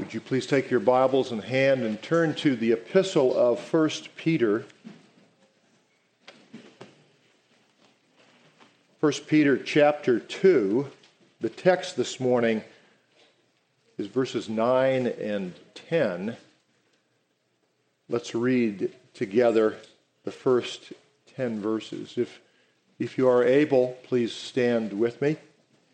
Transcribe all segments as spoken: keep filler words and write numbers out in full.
Would you please take your Bibles in hand and turn to the epistle of First Peter. First Peter chapter two. The text this morning is verses nine and ten. Let's read together the first ten verses. If, if you are able, please stand with me.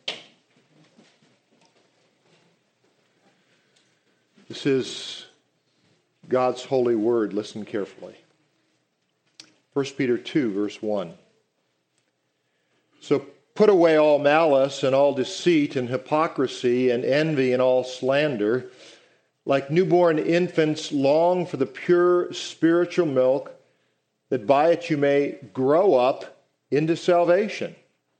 This is God's holy word. Listen carefully. First Peter two, verse one. So put away all malice and all deceit and hypocrisy and envy and all slander. Like newborn infants, long for the pure spiritual milk, that by it you may grow up into salvation,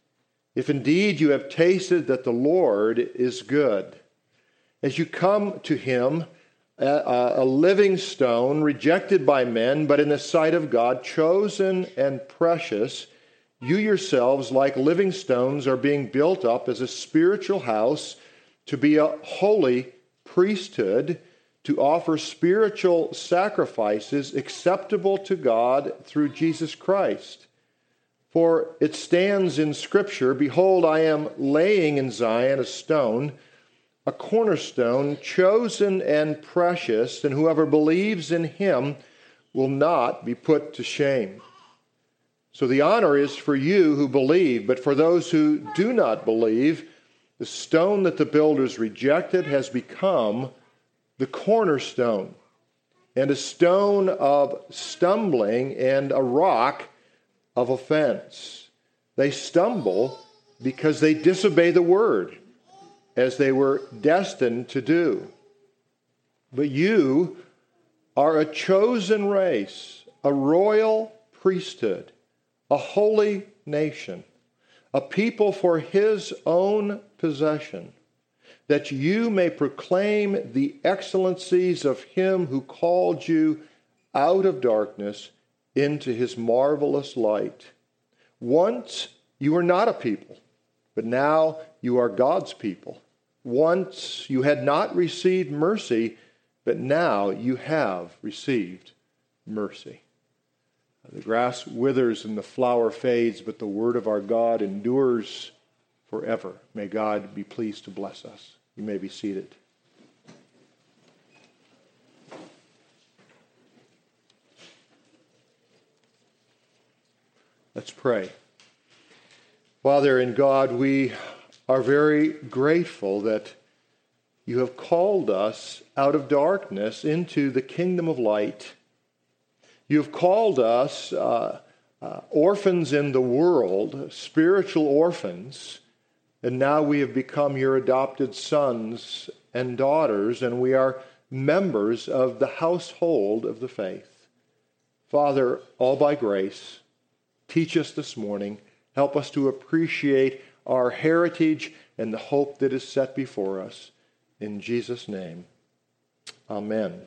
if indeed you have tasted that the Lord is good. As you come to him, a, a living stone, rejected by men, but in the sight of God, chosen and precious, you yourselves, like living stones, are being built up as a spiritual house to be a holy priesthood, to offer spiritual sacrifices acceptable to God through Jesus Christ. For it stands in Scripture, "Behold, I am laying in Zion a stone, a cornerstone, chosen and precious, and whoever believes in him will not be put to shame." So the honor is for you who believe, but for those who do not believe, the stone that the builders rejected has become the cornerstone, and a stone of stumbling and a rock of offense. They stumble because they disobey the word, as they were destined to do. But you are a chosen race, a royal priesthood, a holy nation, a people for his own possession, that you may proclaim the excellencies of him who called you out of darkness into his marvelous light. Once you were not a people, but now you are God's people. Once you had not received mercy, but now you have received mercy. The grass withers and the flower fades, but the word of our God endures forever. May God be pleased to bless us. You may be seated. Let's pray. Father in God, we are very grateful that you have called us out of darkness into the kingdom of light. You have called us uh, uh, orphans in the world, spiritual orphans, and now we have become your adopted sons and daughters, and we are members of the household of the faith. Father, all by grace, teach us this morning. Help us to appreciate our heritage and the hope that is set before us. In Jesus' name, amen.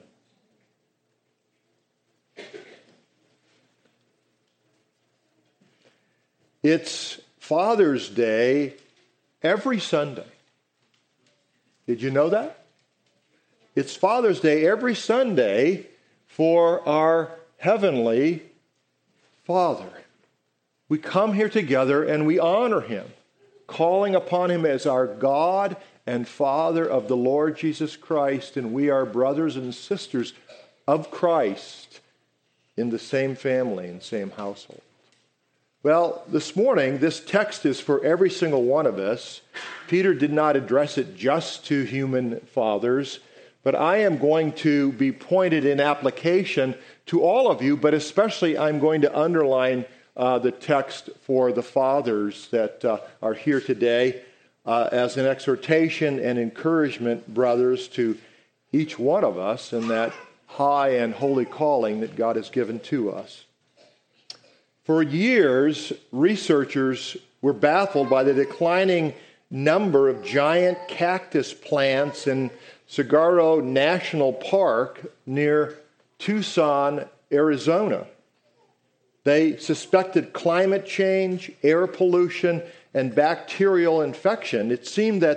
It's Father's Day every Sunday. Did you know that? It's Father's Day every Sunday for our Heavenly Father. We come here together and we honor him, calling upon him as our God and Father of the Lord Jesus Christ, and we are brothers and sisters of Christ in the same family and same household. Well, this morning, this text is for every single one of us. Peter did not address it just to human fathers, but I am going to be pointed in application to all of you, but especially I'm going to underline uh, the text for the fathers that uh, are here today uh, as an exhortation and encouragement, brothers, to each one of us in that high and holy calling that God has given to us. For years, researchers were baffled by the declining number of giant cactus plants in Saguaro National Park near Tucson, Arizona. They suspected climate change, air pollution, and bacterial infection. It seemed that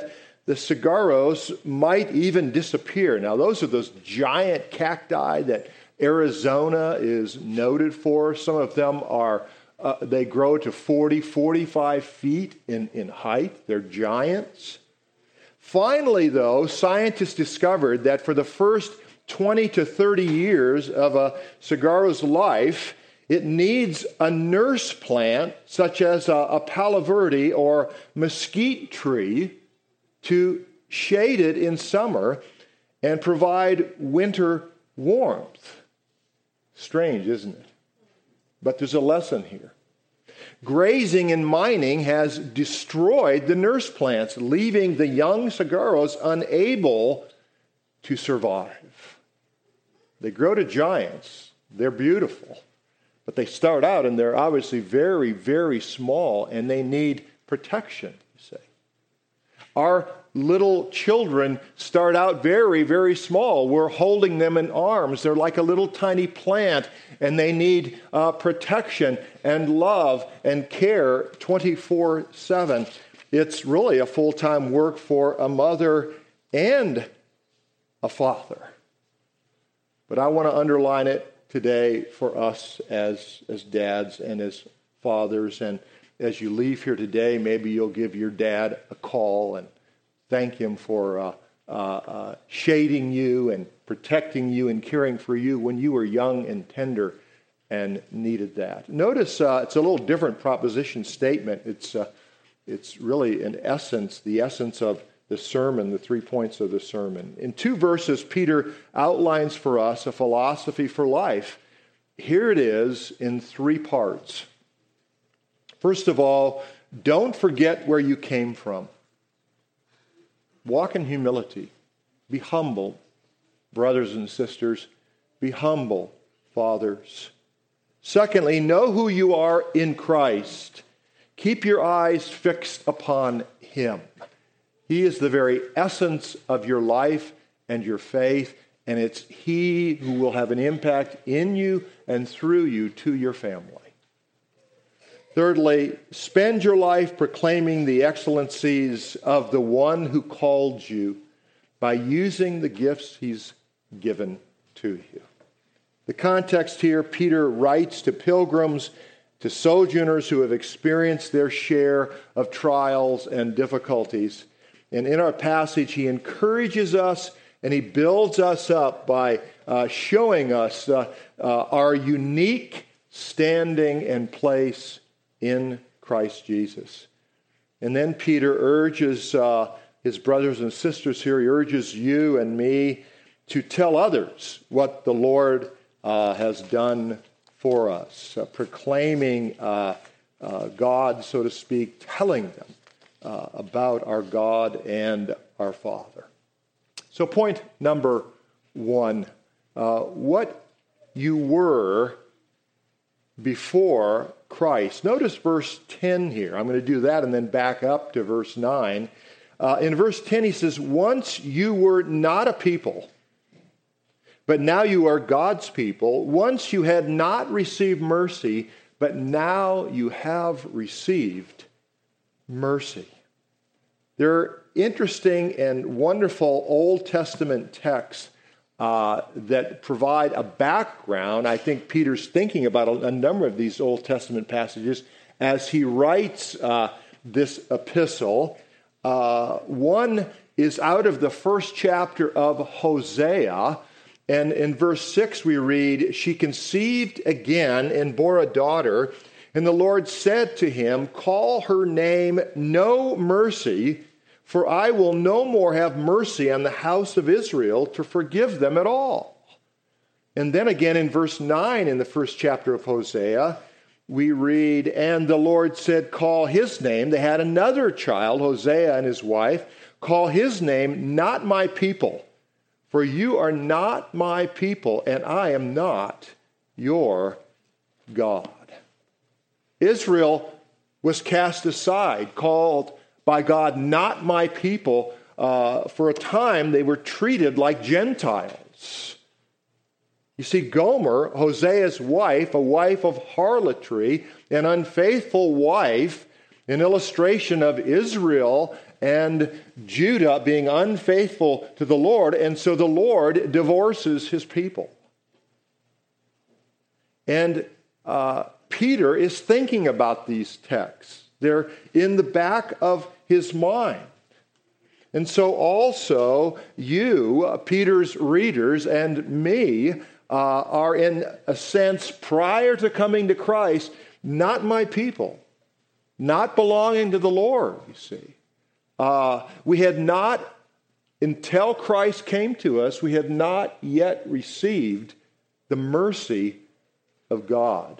the saguaros might even disappear. Now, those are those giant cacti that Arizona is noted for. Some of them are, uh, they grow to forty, forty-five feet in, in height. They're giants. Finally, though, scientists discovered that for the first twenty to thirty years of a saguaro's life, it needs a nurse plant, such as a, a palo verde or mesquite tree, to shade it in summer and provide winter warmth. Strange, isn't it? But there's a lesson here. Grazing and mining has destroyed the nurse plants, leaving the young saguaros unable to survive. They grow to giants. They're beautiful. But they start out and they're obviously very, very small, and they need protection, you say. Our little children start out very, very small. We're holding them in arms. They're like a little tiny plant, and they need uh, protection and love and care twenty-four seven. It's really a full-time work for a mother and a father. But I want to underline it today for us as, as dads and as fathers. And as you leave here today, maybe you'll give your dad a call and thank him for uh, uh, uh, shading you and protecting you and caring for you when you were young and tender and needed that. Notice uh, it's a little different proposition statement. It's, uh, it's really, in essence, the essence of the sermon, the three points of the sermon. In two verses, Peter outlines for us a philosophy for life. Here it is in three parts. First of all, don't forget where you came from. Walk in humility. Be humble, brothers and sisters. Be humble, fathers. Secondly, know who you are in Christ. Keep your eyes fixed upon Him. He is the very essence of your life and your faith, and it's He who will have an impact in you and through you to your family. Thirdly, spend your life proclaiming the excellencies of the one who called you by using the gifts He's given to you. The context here, Peter writes to pilgrims, to sojourners who have experienced their share of trials and difficulties. And in our passage, he encourages us and he builds us up by uh, showing us uh, uh, our unique standing and place in Christ Jesus. And then Peter urges uh, his brothers and sisters here, he urges you and me to tell others what the Lord uh, has done for us, uh, proclaiming uh, uh, God, so to speak, telling them Uh, about our God and our Father. So point number one, uh, what you were before Christ. Notice verse ten here. I'm going to do that and then back up to verse nine. Uh, in verse ten he says, once you were not a people, but now you are God's people. Once you had not received mercy, but now you have received mercy. There are interesting and wonderful Old Testament texts uh, that provide a background. I think Peter's thinking about a, a number of these Old Testament passages as he writes uh, this epistle. Uh, one is out of the first chapter of Hosea, and in verse six we read, she conceived again and bore a daughter, and the Lord said to him, call her name No Mercy, for I will no more have mercy on the house of Israel to forgive them at all. And then again in verse nine in the first chapter of Hosea, we read, and the Lord said, call his name. They had another child, Hosea and his wife, call his name Not My People, for you are not my people, and I am not your God. Israel was cast aside, called by God not my people. Uh, for a time, they were treated like Gentiles. You see, Gomer, Hosea's wife, a wife of harlotry, an unfaithful wife, an illustration of Israel and Judah being unfaithful to the Lord, and so the Lord divorces his people. And uh, Peter is thinking about these texts. They're in the back of his mind. And so also you, uh, Peter's readers, and me uh, are in a sense, prior to coming to Christ, not my people, not belonging to the Lord, you see. Uh, we had not, until Christ came to us, we had not yet received the mercy of God.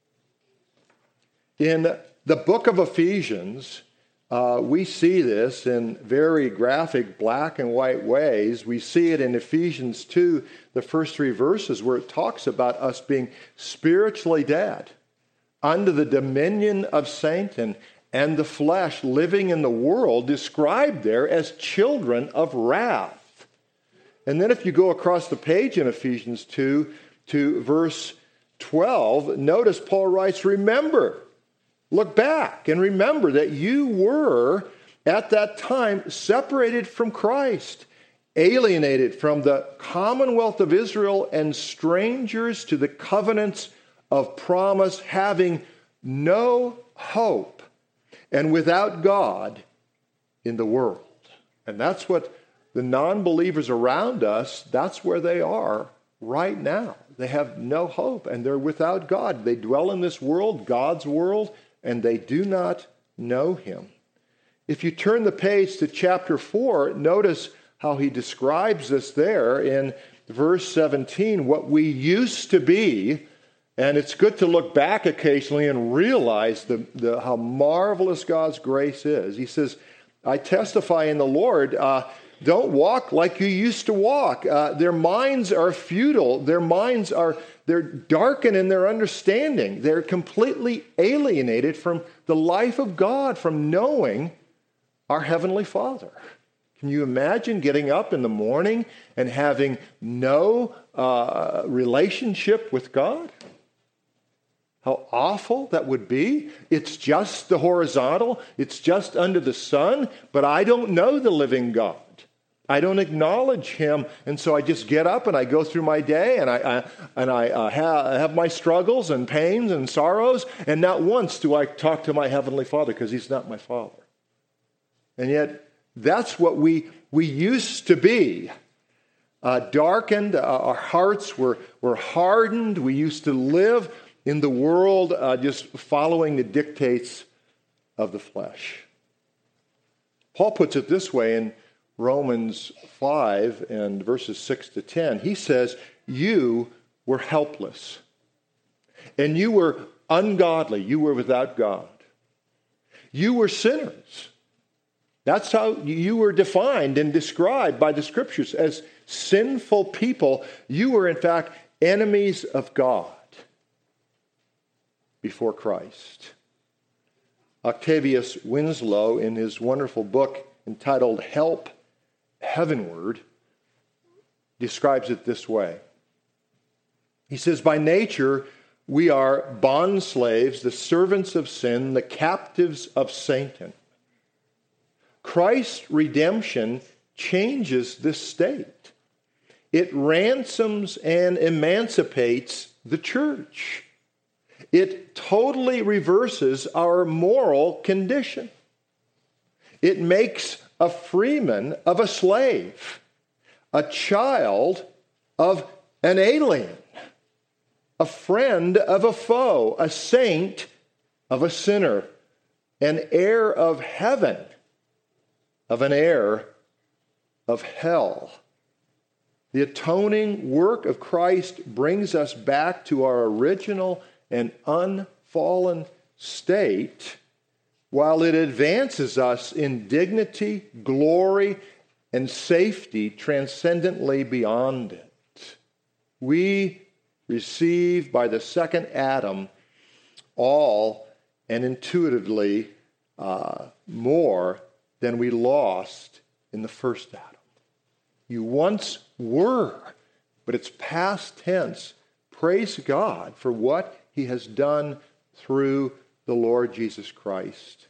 In the book of Ephesians, uh, we see this in very graphic black and white ways. We see it in Ephesians two, the first three verses, where it talks about us being spiritually dead under the dominion of Satan and the flesh, living in the world, described there as children of wrath. And then if you go across the page in Ephesians two to verse twelve, notice Paul writes, remember, look back and remember that you were at that time separated from Christ, alienated from the commonwealth of Israel and strangers to the covenants of promise, having no hope and without God in the world. And that's what the non-believers around us, that's where they are right now. They have no hope and they're without God. They dwell in this world, God's world, and they do not know him. If you turn the page to chapter four, notice how he describes this there in verse seventeen, what we used to be. And it's good to look back occasionally and realize the, the, how marvelous God's grace is. He says, I testify in the Lord, uh, don't walk like you used to walk. Uh, their minds are futile. Their minds are, they're darkened in their understanding. They're completely alienated from the life of God, from knowing our Heavenly Father. Can you imagine getting up in the morning and having no uh, relationship with God? How awful that would be. It's just the horizontal. It's just under the sun, but I don't know the living God. I don't acknowledge him, and so I just get up and I go through my day, and I, I and I uh, have, have my struggles and pains and sorrows, and not once do I talk to my Heavenly Father because he's not my Father. And yet, that's what we we used to be. Uh, darkened, uh, our hearts were, were hardened. We used to live in the world uh, just following the dictates of the flesh. Paul puts it this way in Romans five and verses six to ten. He says, you were helpless and you were ungodly. You were without God. You were sinners. That's how you were defined and described by the scriptures as sinful people. You were, in fact, enemies of God before Christ. Octavius Winslow, in his wonderful book entitled Help Heavenward, describes it this way. He says, by nature, we are bond slaves, the servants of sin, the captives of Satan. Christ's redemption changes this state. It ransoms and emancipates the church. It totally reverses our moral condition. It makes a freeman of a slave, a child of an alien, a friend of a foe, a saint of a sinner, an heir of heaven, of an heir of hell. The atoning work of Christ brings us back to our original and unfallen state, while it advances us in dignity, glory, and safety transcendently beyond it. We receive by the second Adam all and intuitively uh, more than we lost in the first Adam. You once were, but it's past tense. Praise God for what he has done through the Lord Jesus Christ.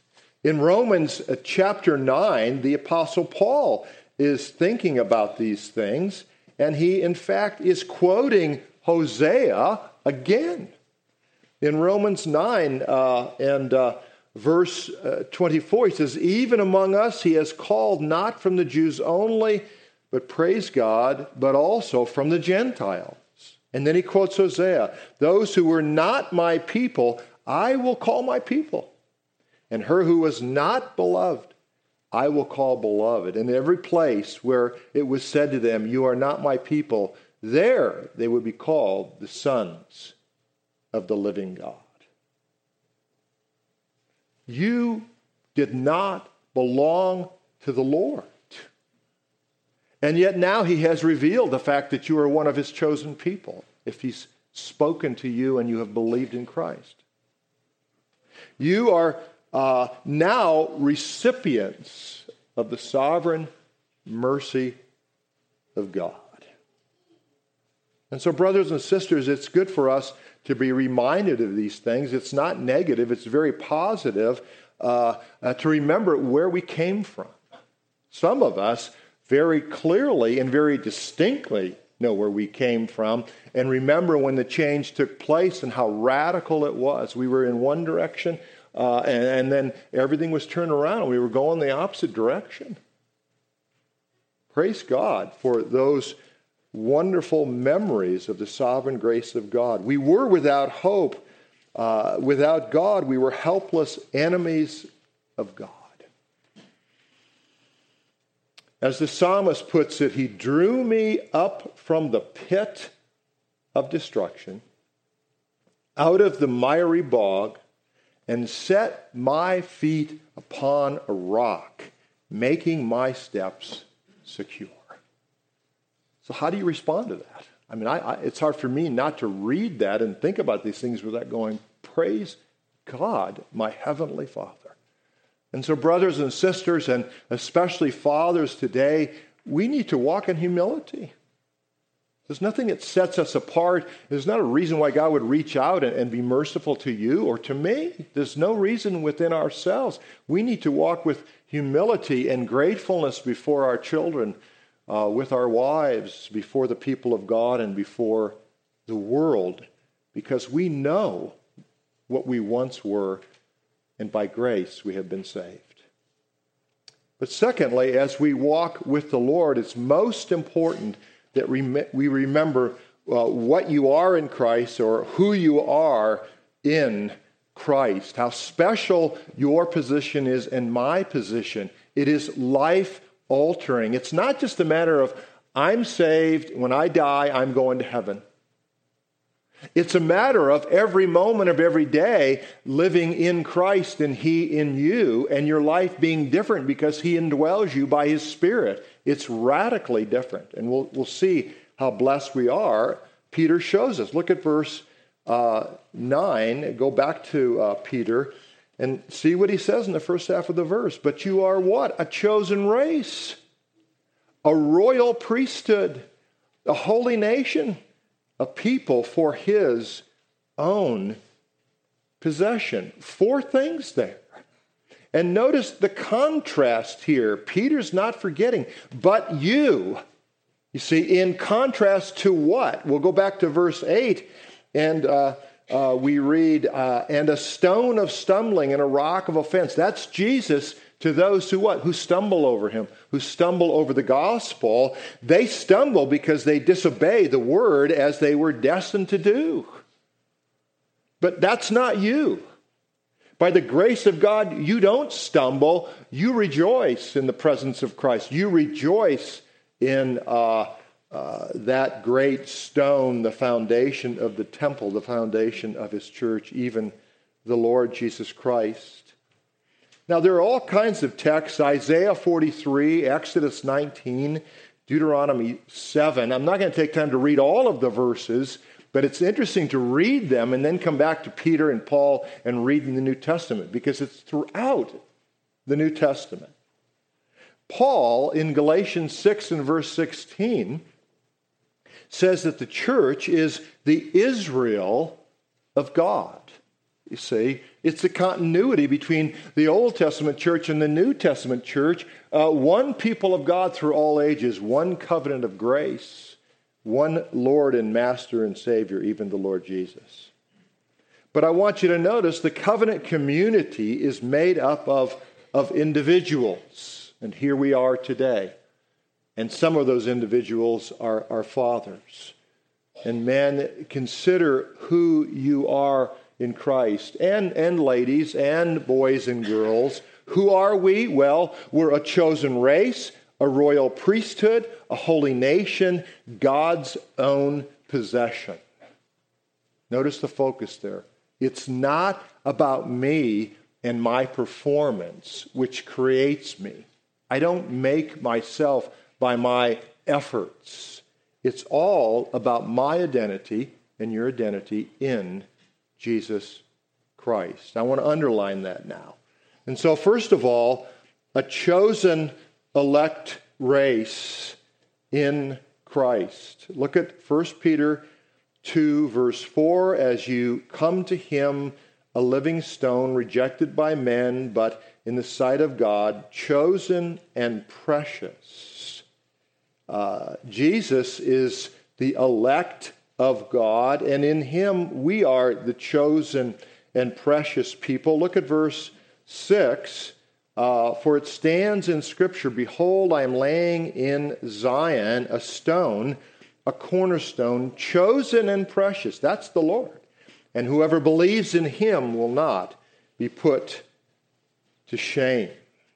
In Romans uh, chapter nine, the Apostle Paul is thinking about these things, and he, in fact, is quoting Hosea again. In Romans nine uh, and uh, verse uh, twenty-four, he says, even among us he has called not from the Jews only, but praise God, but also from the Gentiles. And then he quotes Hosea, those who were not my people, I will call my people. And her who was not beloved, I will call beloved. And in every place where it was said to them, you are not my people, there they would be called the sons of the living God. You did not belong to the Lord. And yet now he has revealed the fact that you are one of his chosen people, if he's spoken to you and you have believed in Christ. You are uh, now recipients of the sovereign mercy of God. And so, brothers and sisters, it's good for us to be reminded of these things. It's not negative, it's very positive uh, uh, to remember where we came from. Some of us very clearly and very distinctly know where we came from and remember when the change took place and how radical it was. We were in one direction uh, and, and then everything was turned around and we were going the opposite direction. Praise God for those wonderful memories of the sovereign grace of God. We were without hope. Uh, without God, we were helpless enemies of God. As the psalmist puts it, he drew me up from the pit of destruction, out of the miry bog, and set my feet upon a rock, making my steps secure. So how do you respond to that? I mean, I, I, it's hard for me not to read that and think about these things without going, praise God, my heavenly Father. And so brothers and sisters, and especially fathers today, we need to walk in humility. There's nothing that sets us apart. There's not a reason why God would reach out and, and be merciful to you or to me. There's no reason within ourselves. We need to walk with humility and gratefulness before our children, uh, with our wives, before the people of God, and before the world, because we know what we once were, and by grace we have been saved. But secondly, as we walk with the Lord, it's most important that we remember uh, what you are in Christ, or who you are in Christ, how special your position is and my position. It is life-altering. It's not just a matter of, I'm saved, when I die, I'm going to heaven. It's a matter of every moment of every day living in Christ and He in you, and your life being different because He indwells you by His Spirit. It's radically different, and we'll, we'll see how blessed we are. Peter shows us. Look at verse uh, nine. Go back to uh, Peter and see what he says in the first half of the verse. But you are what? A chosen race, a royal priesthood, a holy nation, a people for His own possession. Four things there. And notice the contrast here. Peter's not forgetting, but you. You see, in contrast to what? We'll go back to verse eight, and uh, uh, we read, uh, and a stone of stumbling and a rock of offense. That's Jesus to those who what? Who stumble over Him, who stumble over the gospel. They stumble because they disobey the word as they were destined to do. But that's not you. By the grace of God, you don't stumble. You rejoice in the presence of Christ. You rejoice in uh, uh, that great stone, the foundation of the temple, the foundation of His church, even the Lord Jesus Christ. Now, there are all kinds of texts, Isaiah forty-three, Exodus nineteen, Deuteronomy seven. I'm not going to take time to read all of the verses, but it's interesting to read them and then come back to Peter and Paul and read in the New Testament, because it's throughout the New Testament. Paul, in Galatians six and verse sixteen, says that the church is the Israel of God. You see, it's the continuity between the Old Testament church and the New Testament church. Uh, one people of God through all ages, one covenant of grace, one Lord and Master and Savior, even the Lord Jesus. But I want you to notice the covenant community is made up of, of individuals. And here we are today. And some of those individuals are, are fathers. And men, consider who you are in Christ. And, and ladies and boys and girls. Who are we? Well, we're a chosen race, a royal priesthood, a holy nation, God's own possession. Notice the focus there. It's not about me and my performance, which creates me. I don't make myself by my efforts. It's all about my identity and your identity in Jesus Christ. I want to underline that now. And so, first of all, a chosen elect race in Christ. Look at First Peter two, verse four, as you come to him, a living stone, rejected by men, but in the sight of God, chosen and precious. Uh, Jesus is the elect of God, and in him we are the chosen and precious people. Look at verse six. Uh, For it stands in Scripture, behold, I am laying in Zion a stone, a cornerstone, chosen and precious. That's the Lord. And whoever believes in him will not be put to shame.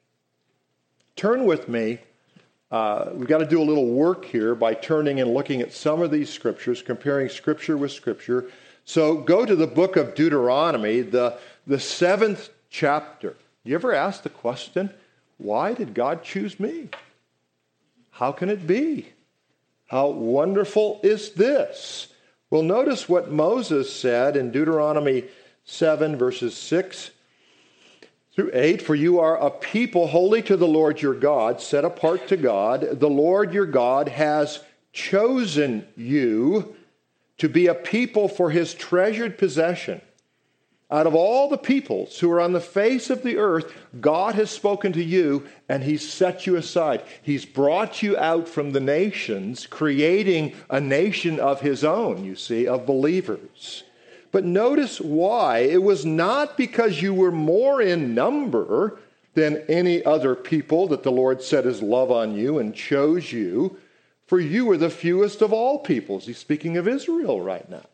Turn with me. Uh, we've got to do a little work here by turning and looking at some of these scriptures, comparing Scripture with Scripture. So go to the book of Deuteronomy, the, the seventh chapter. You ever ask the question, why did God choose me? How can it be? How wonderful is this? Well, notice what Moses said in Deuteronomy seven, verses six through eight. For you are a people holy to the Lord your God, set apart to God. The Lord your God has chosen you to be a people for his treasured possession. Out of all the peoples who are on the face of the earth, God has spoken to you and he's set you aside. He's brought you out from the nations, creating a nation of his own, you see, of believers. But notice why. It was not because you were more in number than any other people that the Lord set his love on you and chose you, for you were the fewest of all peoples. He's speaking of Israel right now.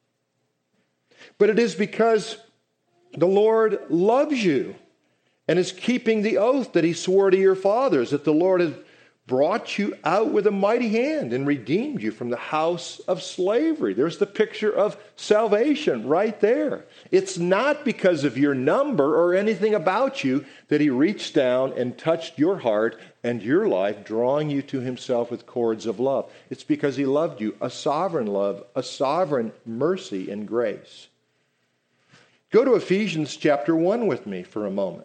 But it is because the Lord loves you and is keeping the oath that he swore to your fathers, that the Lord has brought you out with a mighty hand and redeemed you from the house of slavery. There's the picture of salvation right there. It's not because of your number or anything about you that he reached down and touched your heart and your life, drawing you to himself with cords of love. It's because he loved you, a sovereign love, a sovereign mercy and grace. Go to Ephesians chapter one with me for a moment.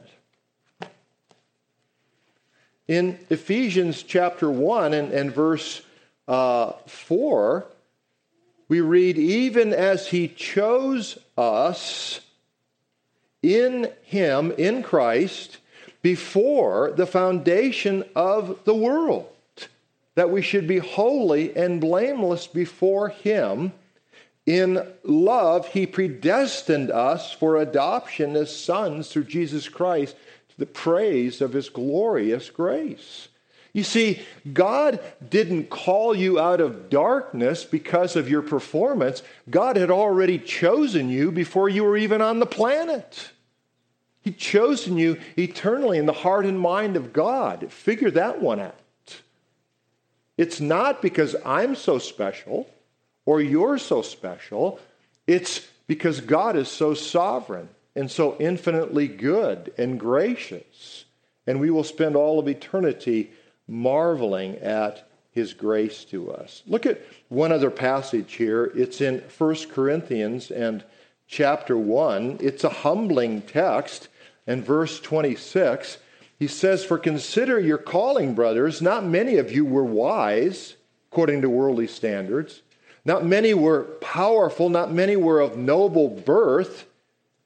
In Ephesians chapter one and, and verse uh, four, we read, even as he chose us in him, in Christ, before the foundation of the world, that we should be holy and blameless before him. In love, he predestined us for adoption as sons through Jesus Christ to the praise of his glorious grace. You see, God didn't call you out of darkness because of your performance. God had already chosen you before you were even on the planet. He'd chosen you eternally in the heart and mind of God. Figure that one out. It's not because I'm so special or you're so special. It's because God is so sovereign and so infinitely good and gracious. And we will spend all of eternity marveling at his grace to us. Look at one other passage here. It's in First Corinthians and chapter one. It's a humbling text. And verse twenty-six, he says, for consider your calling, brothers. Not many of you were wise, according to worldly standards. Not many were powerful. Not many were of noble birth.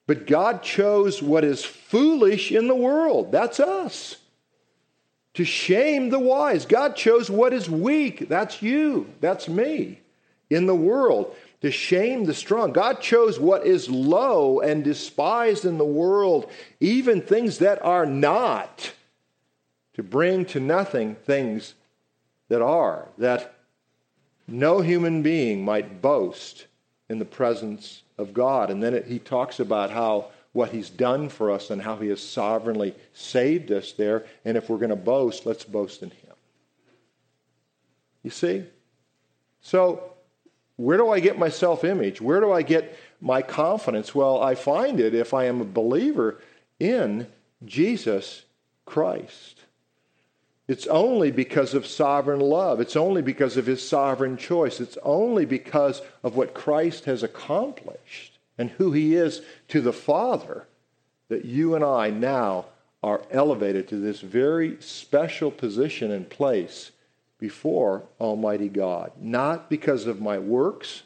But God chose what is foolish in the world. That's us. To shame the wise. God chose what is weak. That's you. That's me. In the world. To shame the strong. God chose what is low and despised in the world. Even things that are not. To bring to nothing things that are. That no human being might boast in the presence of God. And then it, he talks about how what he's done for us and how he has sovereignly saved us there. And if we're going to boast, let's boast in him. You see? So, where do I get my self-image? Where do I get my confidence? Well, I find it if I am a believer in Jesus Christ. It's only because of sovereign love. It's only because of his sovereign choice. It's only because of what Christ has accomplished and who he is to the Father that you and I now are elevated to this very special position and place before Almighty God. Not because of my works,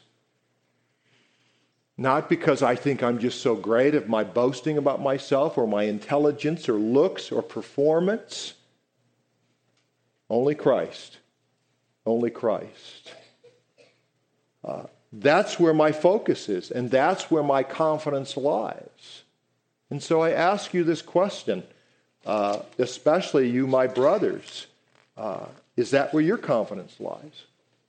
not because I think I'm just so great of my boasting about myself or my intelligence or looks or performance. Only Christ. Only Christ. Uh, that's where my focus is, and that's where my confidence lies. And so I ask you this question, uh, especially you, my brothers. Uh, is that where your confidence lies?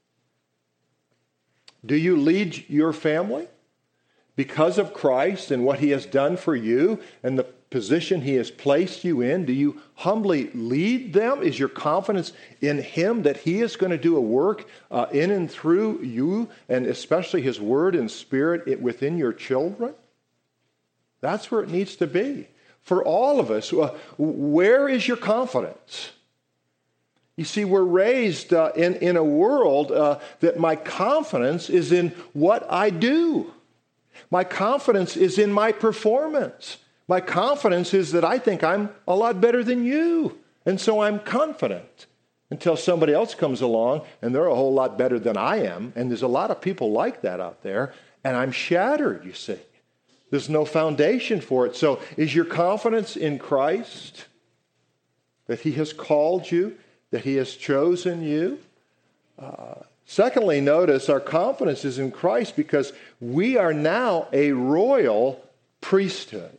Do you lead your family because of Christ and what he has done for you and the position he has placed you in? Do you humbly lead them? Is your confidence in him that he is going to do a work uh, in and through you, and especially his word and spirit within your children? That's where it needs to be. For all of us, uh, where is your confidence? You see, we're raised uh, in, in a world uh, that my confidence is in what I do. My confidence is in my performance. My confidence is that I think I'm a lot better than you. And so I'm confident until somebody else comes along and they're a whole lot better than I am. And there's a lot of people like that out there. And I'm shattered, you see. There's no foundation for it. So is your confidence in Christ? That he has called you? That he has chosen you? Uh, secondly, notice our confidence is in Christ because we are now a royal priesthood.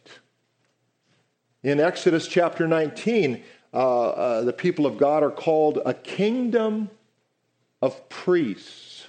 In Exodus chapter nineteen, uh, uh, the people of God are called a kingdom of priests.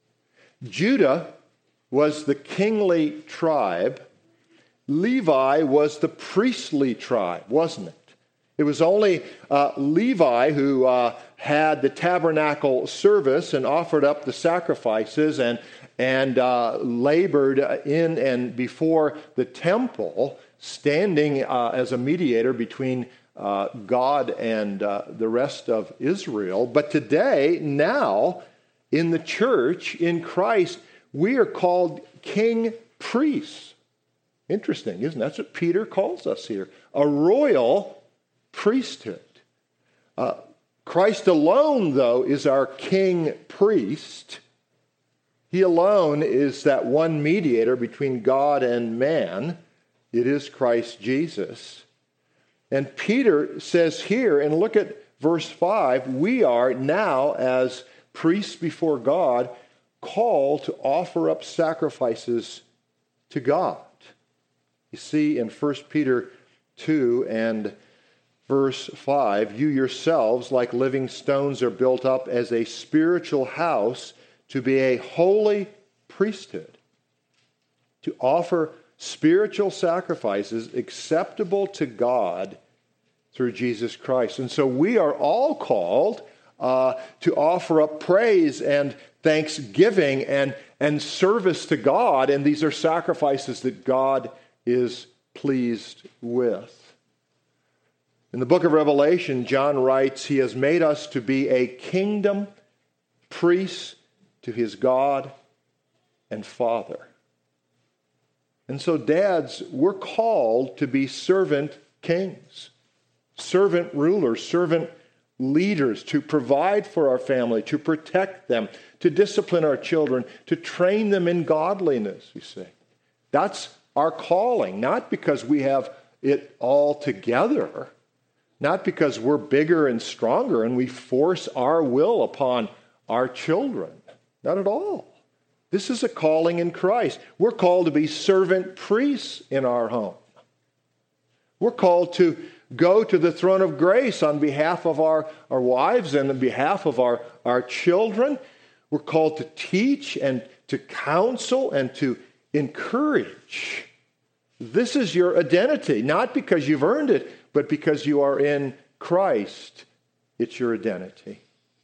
Judah was the kingly tribe. Levi was the priestly tribe, wasn't it? It was only uh, Levi who uh, had the tabernacle service and offered up the sacrifices and, and uh, labored in and before the temple, standing uh, as a mediator between uh, God and uh, the rest of Israel. But today, now, in the church, in Christ, we are called king priests. Interesting, isn't it? That's what Peter calls us here. A royal priesthood. Uh, Christ alone, though, is our king priest. He alone is that one mediator between God and man. It is Christ Jesus. And Peter says here, and look at verse five, we are now, as priests before God, called to offer up sacrifices to God. You see in First Peter two and verse five, you yourselves, like living stones, are built up as a spiritual house to be a holy priesthood, to offer spiritual sacrifices acceptable to God through Jesus Christ. And so we are all called uh, to offer up praise and thanksgiving and, and service to God, and these are sacrifices that God is pleased with. In the book of Revelation, John writes, he has made us to be a kingdom, priests to his God and Father. And so, dads, we're called to be servant kings, servant rulers, servant leaders, to provide for our family, to protect them, to discipline our children, to train them in godliness, you see. That's our calling, not because we have it all together, not because we're bigger and stronger and we force our will upon our children. Not at all. This is a calling in Christ. We're called to be servant priests in our home. We're called to go to the throne of grace on behalf of our, our wives and on behalf of our, our children. We're called to teach and to counsel and to encourage. This is your identity, not because you've earned it, but because you are in Christ. It's your identity.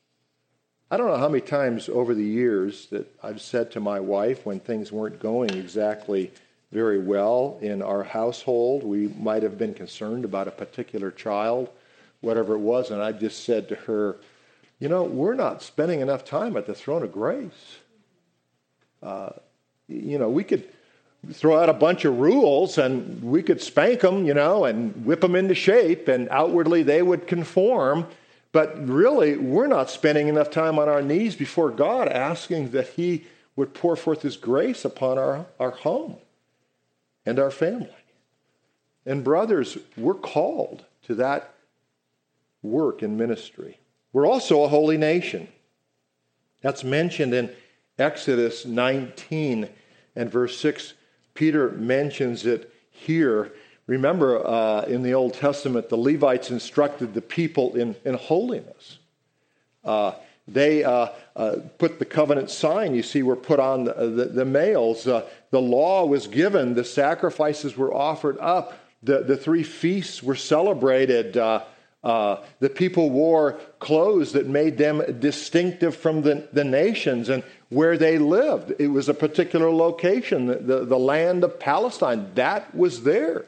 I don't know how many times over the years that I've said to my wife when things weren't going exactly very well in our household, we might have been concerned about a particular child, whatever it was, and I just said to her, you know, we're not spending enough time at the throne of grace. Uh, you know, we could throw out a bunch of rules and we could spank them, you know, and whip them into shape, and outwardly they would conform. But really, we're not spending enough time on our knees before God asking that He would pour forth His grace upon our, our home and our family. And brothers, we're called to that work in ministry. We're also a holy nation. That's mentioned in Exodus nineteen and verse six. Peter mentions it here. Remember, uh, in the Old Testament, the Levites instructed the people in, in holiness. Uh, they uh, uh, put the covenant sign, you see, were put on the, the, the males. Uh, the law was given. The sacrifices were offered up. The, the three feasts were celebrated. Uh, uh, the people wore clothes that made them distinctive from the, the nations and where they lived. It was a particular location, the, the, the land of Palestine. That was theirs.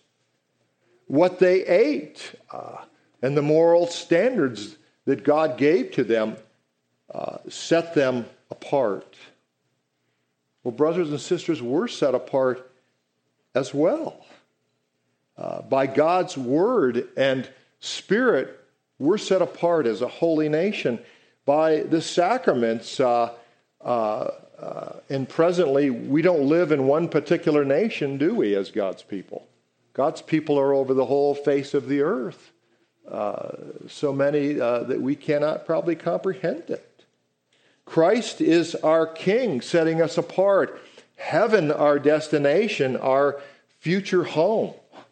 What they ate uh, and the moral standards that God gave to them uh, set them apart. Well, brothers and sisters, we're set apart as well. Uh, by God's word and Spirit, we're set apart as a holy nation. By the sacraments, uh, uh, uh, and presently, we don't live in one particular nation, do we, as God's people? God's people are over the whole face of the earth. Uh, so many uh, that we cannot probably comprehend it. Christ is our King, setting us apart. Heaven, our destination, our future home.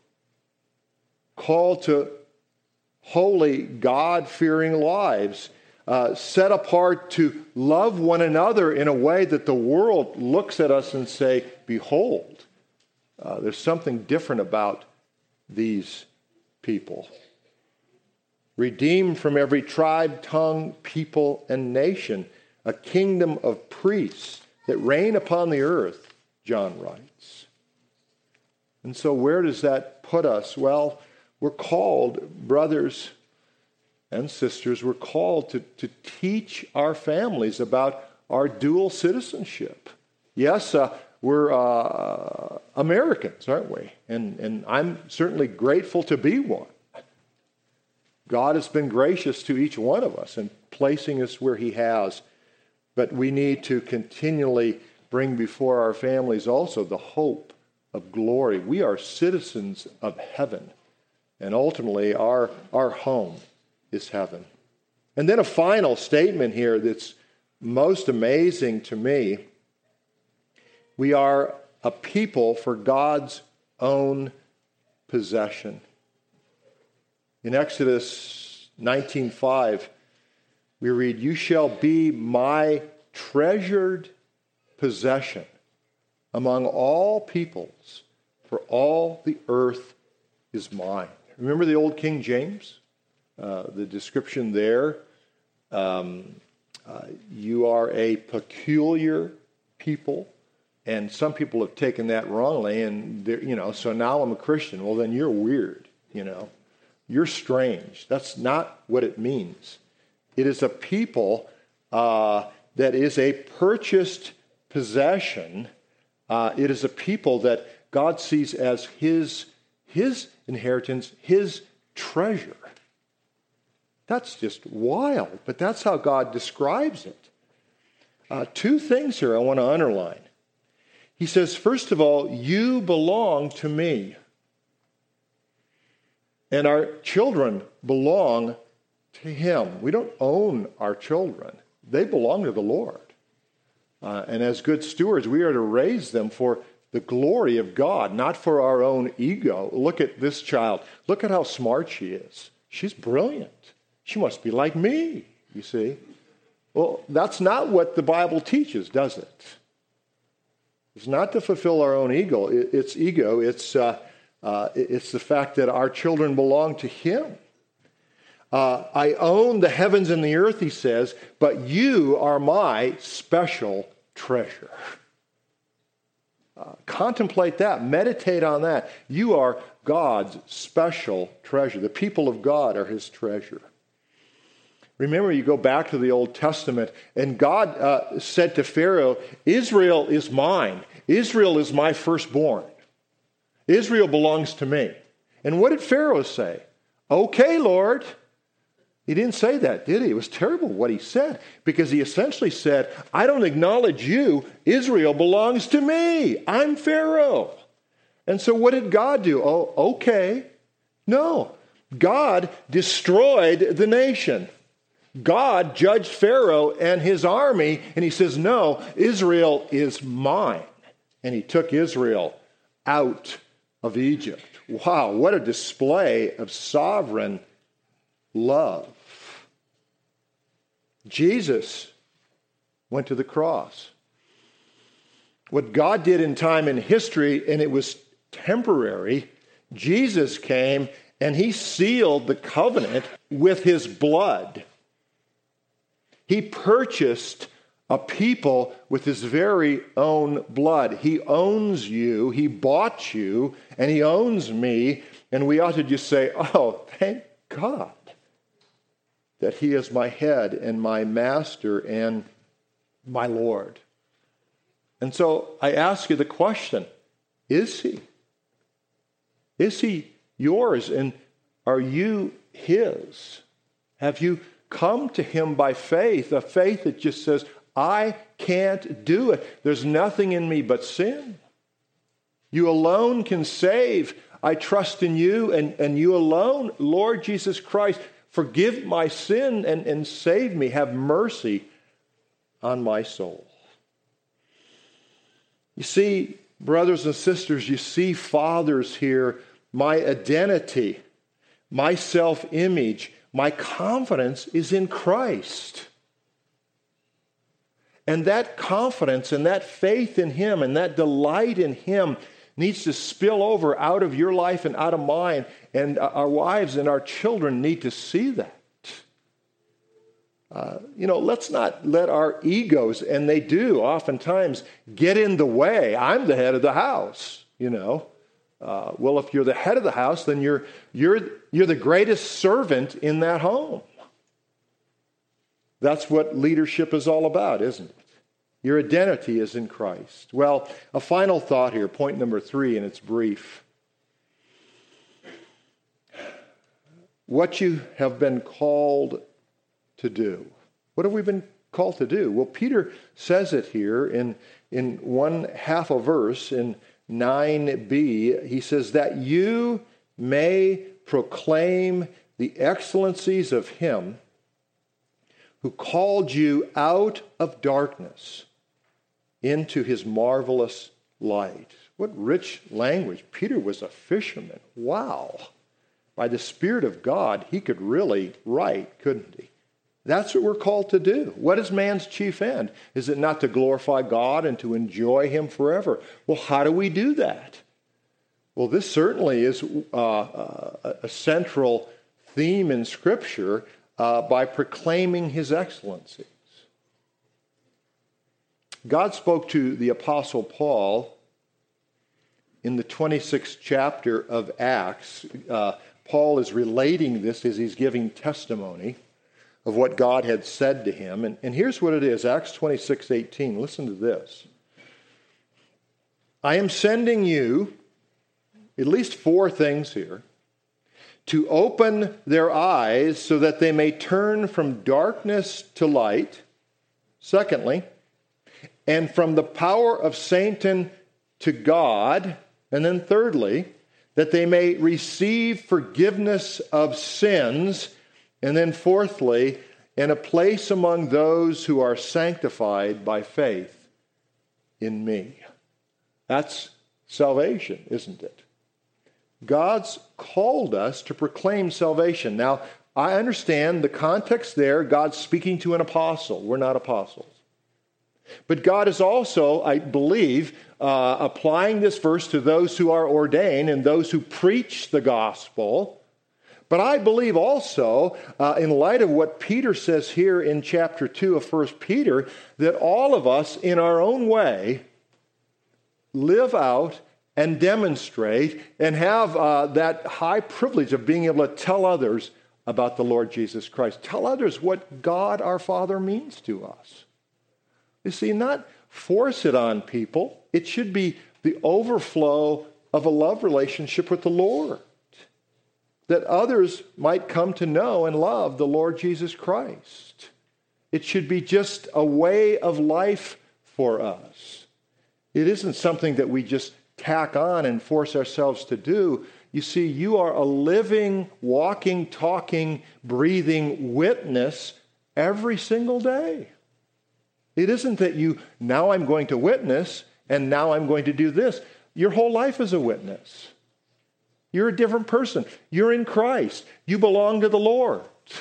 Call to holy, God-fearing lives. Uh, set apart to love one another in a way that the world looks at us and say, behold. Uh, there's something different about these people. Redeemed from every tribe, tongue, people, and nation, a kingdom of priests that reign upon the earth, John writes. And so where does that put us? Well, we're called, brothers and sisters, we're called to, to teach our families about our dual citizenship. Yes, uh, we're uh, Americans, aren't we? And, and I'm certainly grateful to be one. God has been gracious to each one of us in placing us where He has. But we need to continually bring before our families also the hope of glory. We are citizens of heaven. And ultimately, our, our home is heaven. And then a final statement here that's most amazing to me. We are a people for God's own possession. In Exodus nineteen five, we read, "You shall be my treasured possession among all peoples, for all the earth is mine." Remember the old King James? Uh, the description there, um, uh, you are a peculiar people. And some people have taken that wrongly, and you know, so now I'm a Christian. Well, then you're weird, you know. You're strange. That's not what it means. It is a people uh, that is a purchased possession. Uh, it is a people that God sees as His, His inheritance, His treasure. That's just wild, but that's how God describes it. Uh, two things here I want to underline. He says, first of all, you belong to me. And our children belong to him. We don't own our children. They belong to the Lord. Uh, and as good stewards, we are to raise them for the glory of God, not for our own ego. Look at this child. Look at how smart she is. She's brilliant. She must be like me, you see. Well, that's not what the Bible teaches, does it? It's not to fulfill our own ego. It's ego. It's uh, uh, it's the fact that our children belong to him. Uh, I own the heavens and the earth, he says, but you are my special treasure. Uh, contemplate that. Meditate on that. You are God's special treasure. The people of God are his treasure. Remember, you go back to the Old Testament, and God uh, said to Pharaoh, Israel is mine. Israel is my firstborn. Israel belongs to me. And what did Pharaoh say? Okay, Lord. He didn't say that, did he? It was terrible what he said, because he essentially said, I don't acknowledge you. Israel belongs to me. I'm Pharaoh. And so what did God do? Oh, okay. No. God destroyed the nation. God judged Pharaoh and his army, and he says, no, Israel is mine. And he took Israel out of Egypt. Wow, what a display of sovereign love. Jesus went to the cross. What God did in time and history, and it was temporary, Jesus came and he sealed the covenant with his blood. He purchased a people with his very own blood. He owns you, he bought you, and he owns me, and we ought to just say, oh, thank God that he is my head and my master and my Lord. And so I ask you the question, is he? Is he yours, and are you his? Have you come to him by faith, a faith that just says, I can't do it. There's nothing in me but sin. You alone can save. I trust in you and, and you alone, Lord Jesus Christ. Forgive my sin and, and save me. Have mercy on my soul. You see, brothers and sisters, you see, fathers here, my identity, my self-image, my confidence is in Christ. And that confidence and that faith in him and that delight in him needs to spill over out of your life and out of mine. And our wives and our children need to see that. Uh, you know, let's not let our egos, and they do oftentimes, get in the way. I'm the head of the house, you know. Uh, well, if you're the head of the house, then you're, you're, you're the greatest servant in that home. That's what leadership is all about, isn't it? Your identity is in Christ. Well, a final thought here, point number three, and it's brief. What you have been called to do. What have we been called to do? Well, Peter says it here in, in one half a verse, in nine b. He says, that you may proclaim the excellencies of him who called you out of darkness into his marvelous light. What rich language. Peter was a fisherman. Wow. By the Spirit of God, he could really write, couldn't he? That's what we're called to do. What is man's chief end? Is it not to glorify God and to enjoy him forever? Well, how do we do that? Well, this certainly is uh, a central theme in Scripture, uh, by proclaiming his excellencies. God spoke to the Apostle Paul in the twenty-sixth chapter of Acts. Uh, Paul is relating this as he's giving testimony of what God had said to him. And, and here's what it is, Acts twenty-six eighteen. Listen to this. I am sending you at least four things here, to open their eyes so that they may turn from darkness to light. Secondly, and from the power of Satan to God. And then thirdly, that they may receive forgiveness of sins. And then fourthly, and a place among those who are sanctified by faith in me. That's salvation, isn't it? God's called us to proclaim salvation. Now, I understand the context there, God's speaking to an apostle. We're not apostles. But God is also, I believe, uh, applying this verse to those who are ordained and those who preach the gospel. But I believe also, uh, in light of what Peter says here in chapter two of First Peter, that all of us, in our own way, live out and demonstrate and have uh, that high privilege of being able to tell others about the Lord Jesus Christ. Tell others what God our Father means to us. You see, not force it on people. It should be the overflow of a love relationship with the Lord, that others might come to know and love the Lord Jesus Christ. It should be just a way of life for us. It isn't something that we just tack on and force ourselves to do. You see, you are a living, walking, talking, breathing witness every single day. It isn't that you, now I'm going to witness, and now I'm going to do this. Your whole life is a witness. You're a different person. You're in Christ. You belong to the Lord.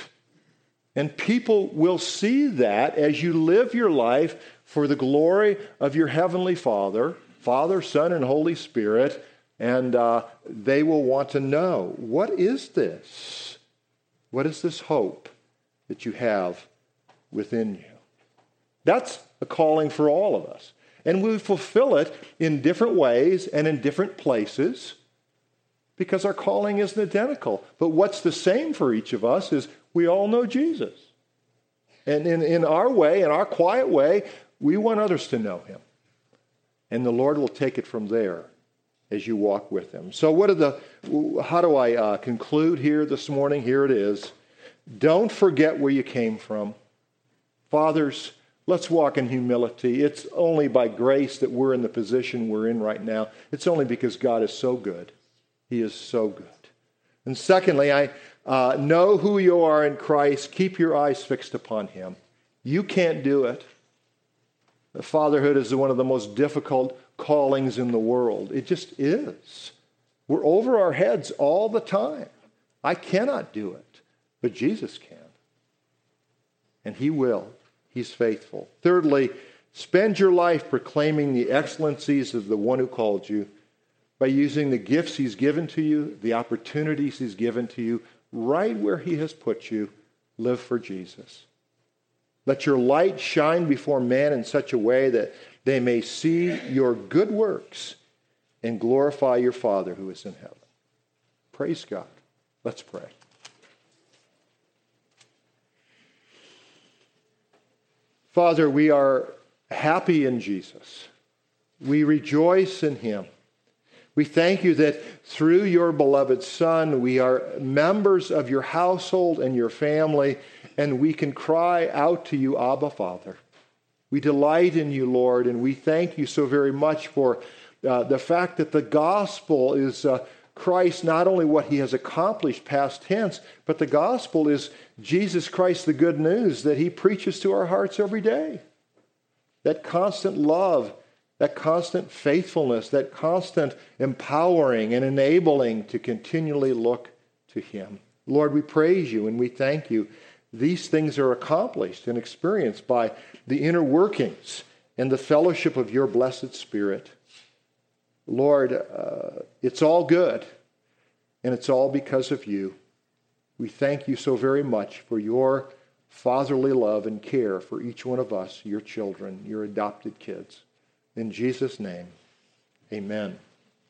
And people will see that as you live your life for the glory of your Heavenly Father, Father, Son, and Holy Spirit, and uh, they will want to know, what is this? What is this hope that you have within you? That's a calling for all of us. And we fulfill it in different ways and in different places because our calling isn't identical. But what's the same for each of us is we all know Jesus. And in, in our way, in our quiet way, we want others to know him. And the Lord will take it from there as you walk with him. So what are the, how do I uh, conclude here this morning? Here it is. Don't forget where you came from. Fathers, let's walk in humility. It's only by grace that we're in the position we're in right now. It's only because God is so good. He is so good. And secondly, I uh, know who you are in Christ. Keep your eyes fixed upon him. You can't do it. Fatherhood is one of the most difficult callings in the world. It just is. We're over our heads all the time. I cannot do it, but Jesus can. And he will. He's faithful. Thirdly, spend your life proclaiming the excellencies of the one who called you by using the gifts he's given to you, the opportunities he's given to you, right where he has put you. Live for Jesus. Let your light shine before men in such a way that they may see your good works and glorify your Father who is in heaven. Praise God. Let's pray. Father, we are happy in Jesus. We rejoice in him. We thank you that through your beloved Son, we are members of your household and your family, and we can cry out to you, Abba, Father. We delight in you, Lord, and we thank you so very much for uh, the fact that the gospel is uh, Christ, not only what he has accomplished past tense, but the gospel is Jesus Christ, the good news that he preaches to our hearts every day. That constant love, that constant faithfulness, that constant empowering and enabling to continually look to him. Lord, we praise you and we thank you. These things are accomplished and experienced by the inner workings and the fellowship of your blessed Spirit. Lord, uh, it's all good, and it's all because of you. We thank you so very much for your fatherly love and care for each one of us, your children, your adopted kids. In Jesus' name, amen.